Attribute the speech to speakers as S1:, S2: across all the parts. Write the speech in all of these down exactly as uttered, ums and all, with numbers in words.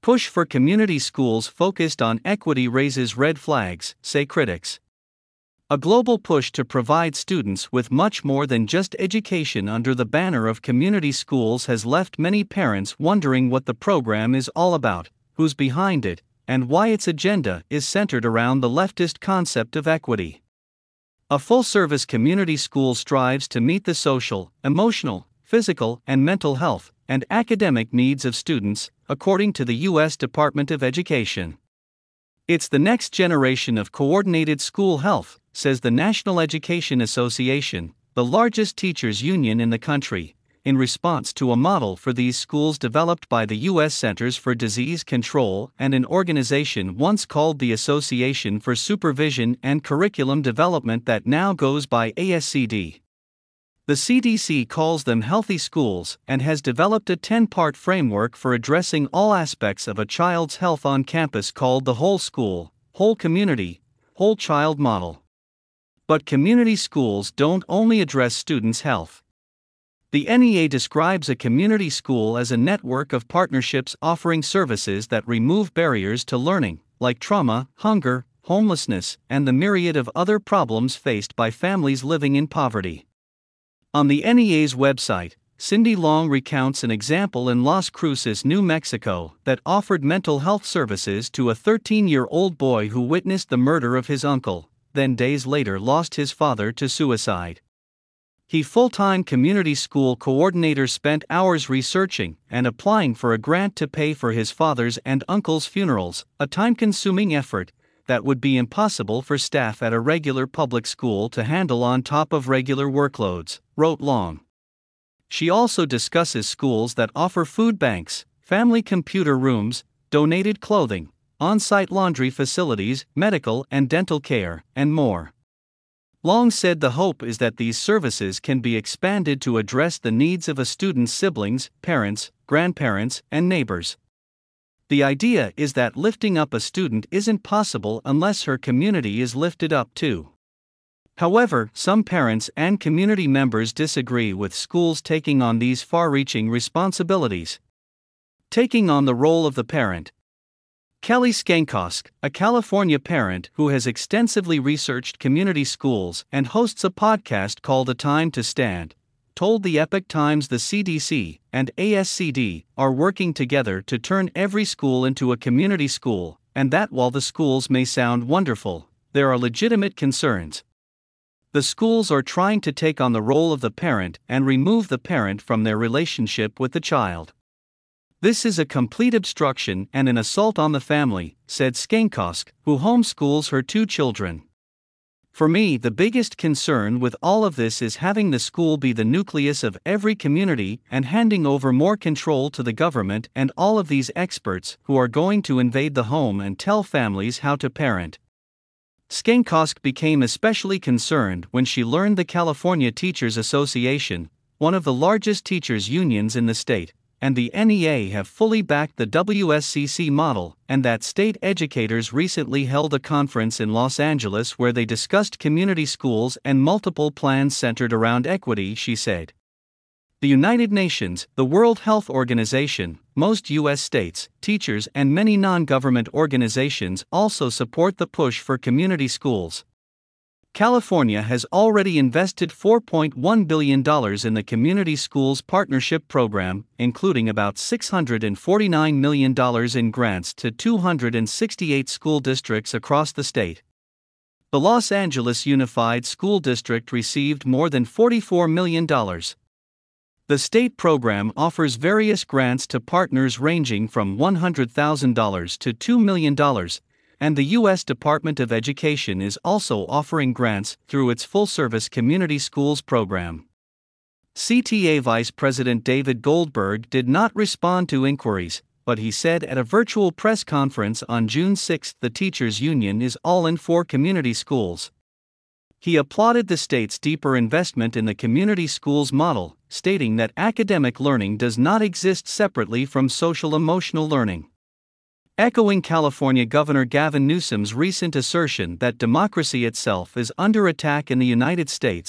S1: Push for community schools focused on equity raises red flags, say critics. A global push to provide students with much more than just education under the banner of community schools has left many parents wondering what the program is all about, who's behind it, and why its agenda is centered around the leftist concept of equity. A full-service community school strives to meet the social, emotional, physical, and mental health and academic needs of students, according to the U S Department of Education. It's the next generation of coordinated school health, says the National Education Association, the largest teachers' union in the country, in response to a model for these schools developed by the U S Centers for Disease Control and an organization once called the Association for Supervision and Curriculum Development that now goes by A S C D. The C D C calls them healthy schools and has developed a ten-part framework for addressing all aspects of a child's health on campus called the Whole School, Whole Community, Whole Child model. But community schools don't only address students' health. The N E A describes a community school as a network of partnerships offering services that remove barriers to learning, like trauma, hunger, homelessness, and the myriad of other problems faced by families living in poverty. On the N E A's website, Cindy Long recounts an example in Las Cruces, New Mexico, that offered mental health services to a thirteen-year-old boy who witnessed the murder of his uncle, then days later lost his father to suicide. He full-time community school coordinator spent hours researching and applying for a grant to pay for his father's and uncle's funerals, a time-consuming effort that would be impossible for staff at a regular public school to handle on top of regular workloads, wrote Long. She also discusses schools that offer food banks, family computer rooms, donated clothing, on-site laundry facilities, medical and dental care, and more. Long said the hope is that these services can be expanded to address the needs of a student's siblings, parents, grandparents, and neighbors. The idea is that lifting up a student isn't possible unless her community is lifted up too. However, some parents and community members disagree with schools taking on these far-reaching responsibilities. Taking on the role of the parent. Kelly Skankosk, a California parent who has extensively researched community schools and hosts a podcast called A Time to Stand, told the Epoch Times the C D C and A S C D are working together to turn every school into a community school, and that while the schools may sound wonderful, there are legitimate concerns. The schools are trying to take on the role of the parent and remove the parent from their relationship with the child. This is a complete obstruction and an assault on the family, said Skankosk, who homeschools her two children. For me, the biggest concern with all of this is having the school be the nucleus of every community and handing over more control to the government and all of these experts who are going to invade the home and tell families how to parent. Skankosk became especially concerned when she learned the California Teachers Association, one of the largest teachers' unions in the state, and the N E A have fully backed the W S C C model, and that state educators recently held a conference in Los Angeles where they discussed community schools and multiple plans centered around equity, she said. The United Nations, the World Health Organization, most U S states, teachers, and many non-government organizations also support the push for community schools. California has already invested four point one billion dollars in the Community Schools Partnership Program, including about six hundred forty-nine million dollars in grants to two hundred sixty-eight school districts across the state. The Los Angeles Unified School District received more than forty-four million dollars. The state program offers various grants to partners ranging from one hundred thousand dollars to two million dollars. And the U S Department of Education is also offering grants through its full-service community schools program. C T A Vice President David Goldberg did not respond to inquiries, but he said at a virtual press conference on June sixth the teachers' union is all in for community schools. He applauded the state's deeper investment in the community schools model, stating that academic learning does not exist separately from social-emotional learning. Echoing California Governor Gavin Newsom's recent assertion that democracy itself is under attack in the United States,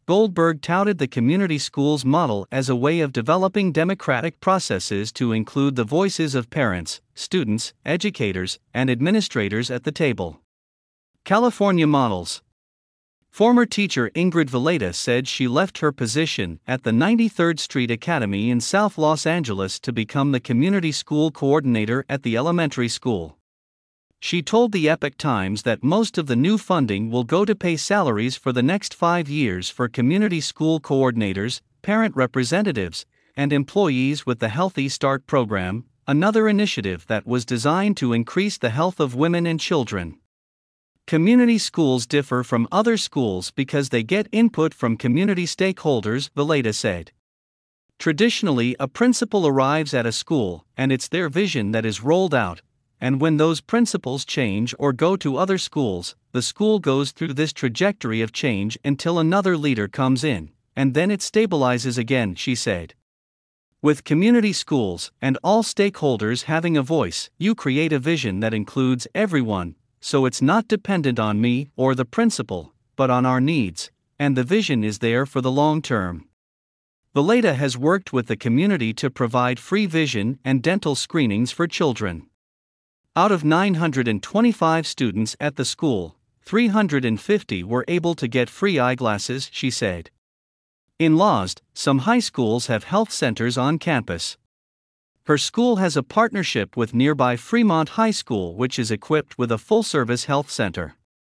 S1: Goldberg touted the community schools model as a way of developing democratic processes to include the voices of parents, students, educators, and administrators at the table. California models. Former teacher Ingrid Valleda said she left her position at the ninety-third Street Academy in South Los Angeles to become the community school coordinator at the elementary school. She told the Epoch Times that most of the new funding will go to pay salaries for the next five years for community school coordinators, parent representatives, and employees with the Healthy Start program, another initiative that was designed to increase the health of women and children. Community schools differ from other schools because they get input from community stakeholders, Valleda said. Traditionally, a principal arrives at a school, and it's their vision that is rolled out, and when those principals change or go to other schools, the school goes through this trajectory of change until another leader comes in, and then it stabilizes again, she said. With community schools, and all stakeholders having a voice, you create a vision that includes everyone, so it's not dependent on me or the principal, but on our needs, and the vision is there for the long term. Valleda has worked with the community to provide free vision and dental screenings for children. Out of nine hundred twenty-five students at the school, three hundred fifty were able to get free eyeglasses, she said. In Losd, some high schools have health centers on campus. Her school has a partnership with nearby Fremont High School, which is equipped with a full-service health center.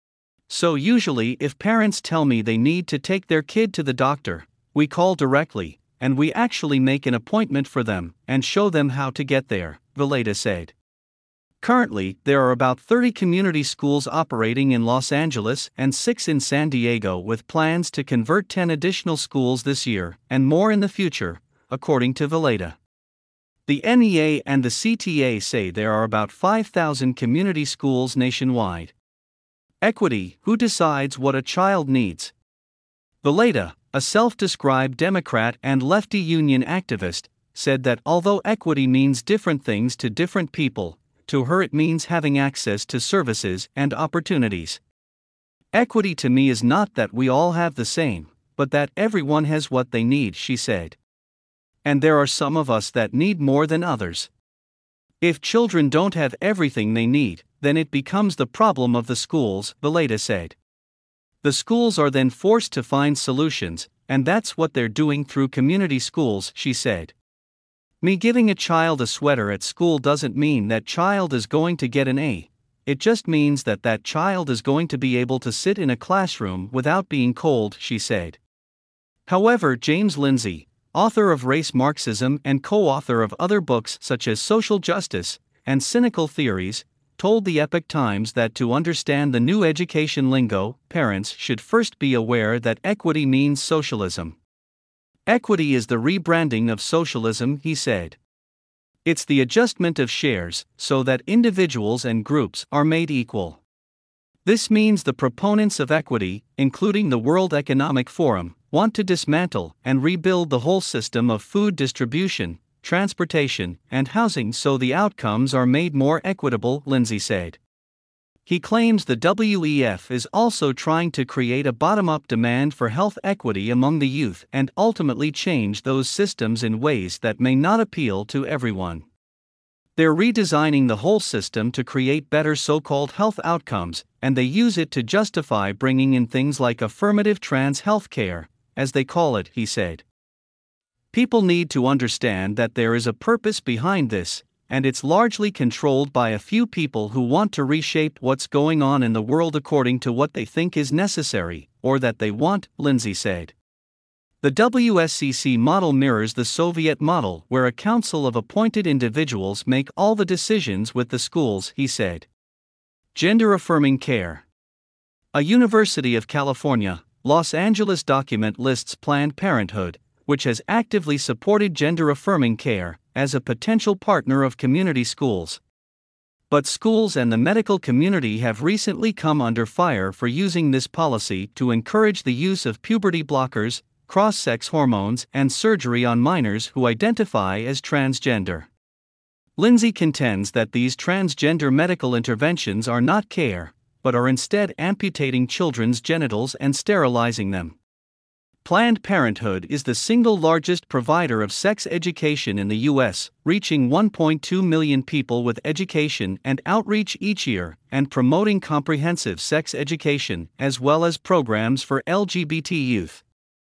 S1: So usually if parents tell me they need to take their kid to the doctor, we call directly, and we actually make an appointment for them and show them how to get there, Valleda said. Currently, there are about thirty community schools operating in Los Angeles and six in San Diego, with plans to convert ten additional schools this year, and more in the future, according to Valleda. The N E A and the C T A say there are about five thousand community schools nationwide. Equity: who decides what a child needs? Valleda, a self-described Democrat and lefty union activist, said that although equity means different things to different people, to her it means having access to services and opportunities. Equity to me is not that we all have the same, but that everyone has what they need, she said. And there are some of us that need more than others. If children don't have everything they need, then it becomes the problem of the schools, Valleda said. The schools are then forced to find solutions, and that's what they're doing through community schools, she said. Me giving a child a sweater at school doesn't mean that child is going to get an A. It just means that that child is going to be able to sit in a classroom without being cold, she said. However, James Lindsay, author of Race Marxism and co-author of other books such as Social Justice and Cynical Theories, told the Epoch Times that to understand the new education lingo, parents should first be aware that equity means socialism. Equity is the rebranding of socialism, he said. It's the adjustment of shares so that individuals and groups are made equal. This means the proponents of equity, including the World Economic Forum, want to dismantle and rebuild the whole system of food distribution, transportation, and housing so the outcomes are made more equitable, Lindsay said. He claims the W E F is also trying to create a bottom-up demand for health equity among the youth and ultimately change those systems in ways that may not appeal to everyone. They're redesigning the whole system to create better so-called health outcomes, and they use it to justify bringing in things like affirmative trans health care, as they call it, he said. People need to understand that there is a purpose behind this, and it's largely controlled by a few people who want to reshape what's going on in the world according to what they think is necessary, or that they want, Lindsay said. The W S C C model mirrors the Soviet model, where a council of appointed individuals make all the decisions with the schools, he said. Gender-affirming care. A University of California, Los Angeles document lists Planned Parenthood, which has actively supported gender-affirming care, as a potential partner of community schools. But schools and the medical community have recently come under fire for using this policy to encourage the use of puberty blockers, cross-sex hormones, and surgery on minors who identify as transgender. Lindsay contends that these transgender medical interventions are not care, but are instead amputating children's genitals and sterilizing them. Planned Parenthood is the single largest provider of sex education in the U S, reaching one point two million people with education and outreach each year, and promoting comprehensive sex education as well as programs for L G B T youth.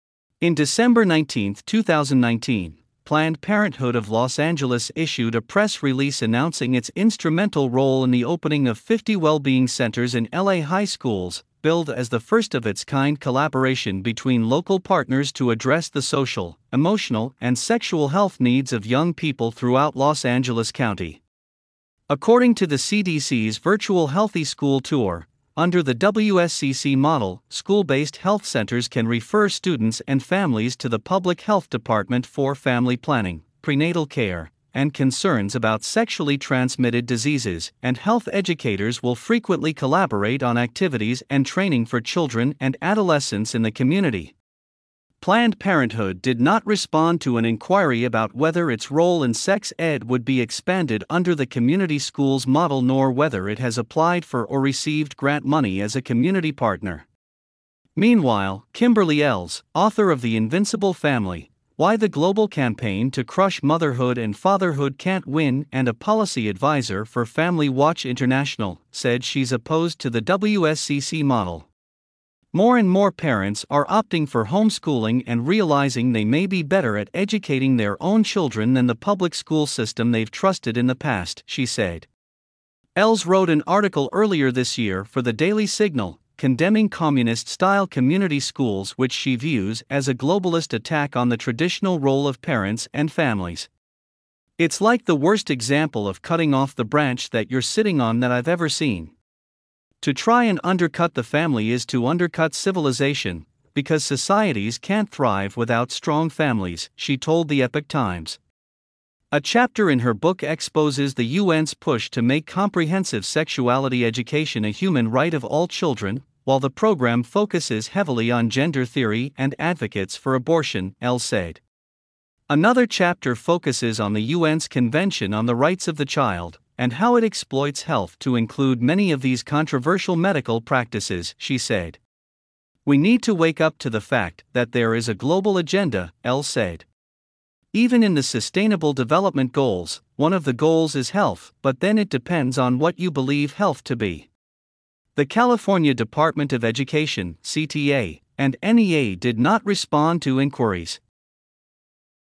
S1: In December nineteenth, two thousand nineteen, Planned Parenthood of Los Angeles issued a press release announcing its instrumental role in the opening of fifty well-being centers in L A high schools, billed as the first-of-its-kind collaboration between local partners to address the social, emotional, and sexual health needs of young people throughout Los Angeles County. According to the C D C's virtual Healthy School Tour, under the W S C C model, school-based health centers can refer students and families to the Public Health Department for family planning, prenatal care, and concerns about sexually transmitted diseases, and health educators will frequently collaborate on activities and training for children and adolescents in the community. Planned Parenthood did not respond to an inquiry about whether its role in sex ed would be expanded under the community schools model nor whether it has applied for or received grant money as a community partner. Meanwhile, Kimberly Ells, author of The Invincible Family: Why the Global Campaign to Crush Motherhood and Fatherhood Can't Win, and a policy advisor for Family Watch International, said she's opposed to the W S C C model. More and more parents are opting for homeschooling and realizing they may be better at educating their own children than the public school system they've trusted in the past, she said. Ells wrote an article earlier this year for the Daily Signal, condemning communist-style community schools which she views as a globalist attack on the traditional role of parents and families. "It's like the worst example of cutting off the branch that you're sitting on that I've ever seen. To try and undercut the family is to undercut civilization, because societies can't thrive without strong families," she told the Epoch Times. A chapter in her book exposes the U N's push to make comprehensive sexuality education a human right of all children, while the program focuses heavily on gender theory and advocates for abortion, Ells said. Another chapter focuses on the U N's Convention on the Rights of the Child, and how it exploits health to include many of these controversial medical practices, she said. "We need to wake up to the fact that there is a global agenda," Ells said. Even in the Sustainable Development Goals, one of the goals is health, but then it depends on what you believe health to be. The California Department of Education, C T A, and N E A did not respond to inquiries.